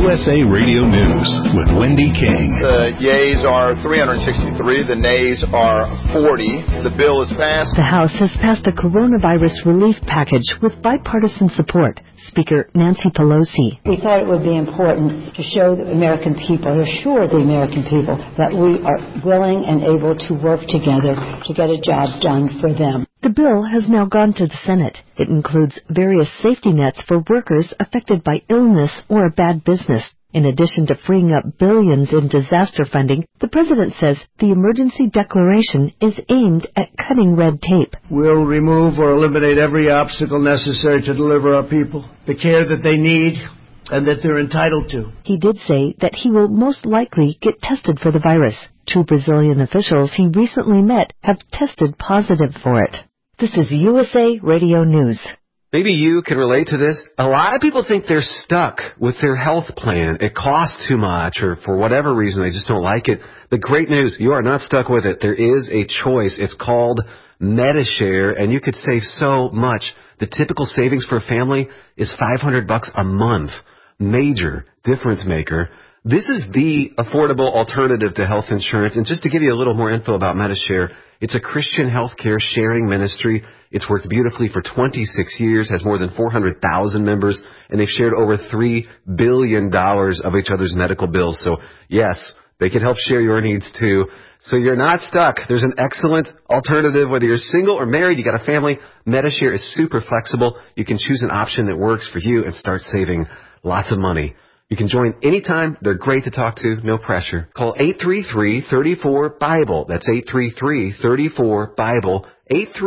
USA Radio News with Wendy King. The yeas are 363. The nays are 40. The bill is passed. The House has passed a coronavirus relief package with bipartisan support. Speaker Nancy Pelosi. We thought it would be important to show the American people, assure the American people, that we are willing and able to work together to get a job done for them. The bill has now gone to the Senate. It includes various safety nets for workers affected by illness or bad business. In addition to freeing up billions in disaster funding, the president says the emergency declaration is aimed at cutting red tape. We'll remove or eliminate every obstacle necessary to deliver our people the care that they need and that they're entitled to. He did say that he will most likely get tested for the virus. 2 Brazilian officials he recently met have tested positive for it. This is USA Radio News. Maybe you can relate to this. A lot of people think they're stuck with their health plan. It costs too much, or for whatever reason, they just don't like it. The great news, you are not stuck with it. There is a choice. It's called Medi-Share, and you could save so much. The typical savings for a family is $500 a month. Major difference maker. This is the affordable alternative to health insurance. And just to give you a little more info about Medi-Share, it's a Christian healthcare sharing ministry. It's worked beautifully for 26 years, has more than 400,000 members, and they've shared over $3 billion of each other's medical bills. So, yes, they can help share your needs, too. So you're not stuck. There's an excellent alternative. Whether you're single or married, you got a family, Medi-Share is super flexible. You can choose an option that works for you and start saving lots of money. You can join anytime. They're great to talk to. No pressure. Call 833-34-BIBLE. That's 833-34-BIBLE.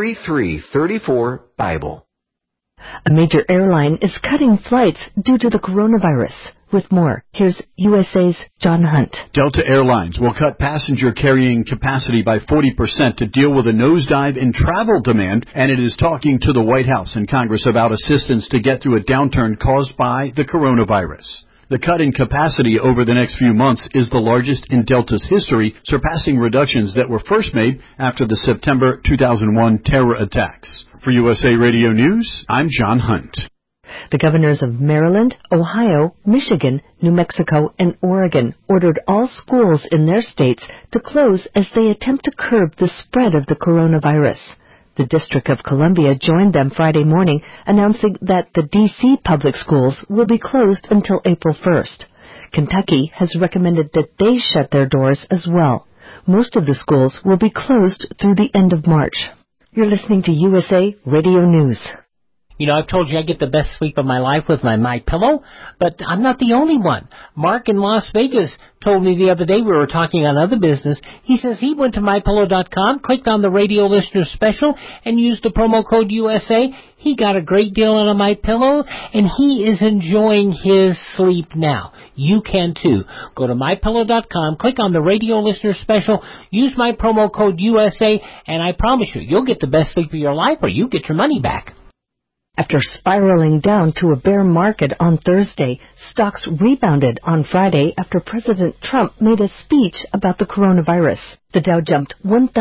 833-34-BIBLE. A major airline is cutting flights due to the coronavirus. With more, here's USA's John Hunt. Delta Airlines will cut passenger carrying capacity by 40% to deal with a nosedive in travel demand, and it is talking to the White House and Congress about assistance to get through a downturn caused by the coronavirus. The cut in capacity over the next few months is the largest in Delta's history, surpassing reductions that were first made after the September 2001 terror attacks. For USA Radio News, I'm John Hunt. The governors of Maryland, Ohio, Michigan, New Mexico, and Oregon ordered all schools in their states to close as they attempt to curb the spread of the coronavirus. The District of Columbia joined them Friday morning, announcing that the D.C. public schools will be closed until April 1st. Kentucky has recommended that they shut their doors as well. Most of the schools will be closed through the end of March. You're listening to USA Radio News. You know, I've told you I get the best sleep of my life with my MyPillow, but I'm not the only one. Mark in Las Vegas told me the other day, we were talking on other business, he says he went to MyPillow.com, clicked on the radio listener special, and used the promo code USA. He got a great deal on a MyPillow, and he is enjoying his sleep now. You can too. Go to MyPillow.com, click on the radio listener special, use my promo code USA, and I promise you, you'll get the best sleep of your life, or you get your money back. After spiraling down to a bear market on Thursday, stocks rebounded on Friday after President Trump made a speech about the coronavirus. The Dow jumped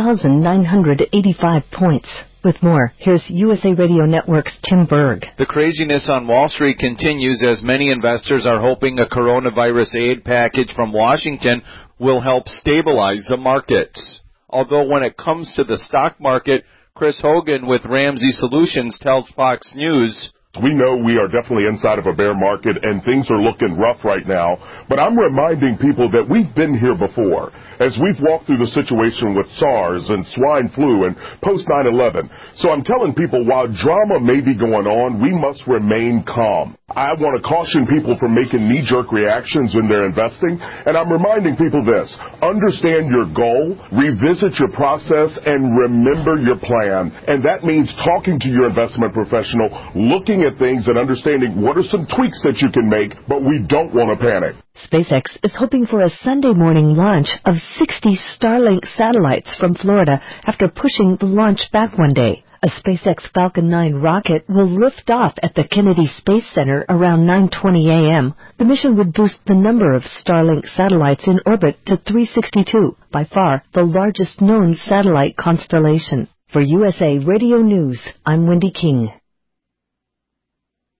1,985 points. With more, here's USA Radio Network's Tim Berg. The craziness on Wall Street continues as many investors are hoping a coronavirus aid package from Washington will help stabilize the markets. Although when it comes to the stock market, Chris Hogan with Ramsey Solutions tells Fox News, we know we are definitely inside of a bear market and things are looking rough right now, but I'm reminding people that we've been here before. As we've walked through the situation with SARS and swine flu and post 9/11. So I'm telling people while drama may be going on, we must remain calm. I want to caution people from making knee-jerk reactions when they're investing, and I'm reminding people this. Understand your goal, revisit your process, and remember your plan. And that means talking to your investment professional, looking at things and understanding what are some tweaks that you can make, but we don't want to panic. SpaceX is hoping for a Sunday morning launch of 60 Starlink satellites from Florida after pushing the launch back one day. A SpaceX Falcon 9 rocket will lift off at the Kennedy Space Center around 9:20 a.m. The mission would boost the number of Starlink satellites in orbit to 362, by far the largest known satellite constellation. For USA Radio News, I'm Wendy King.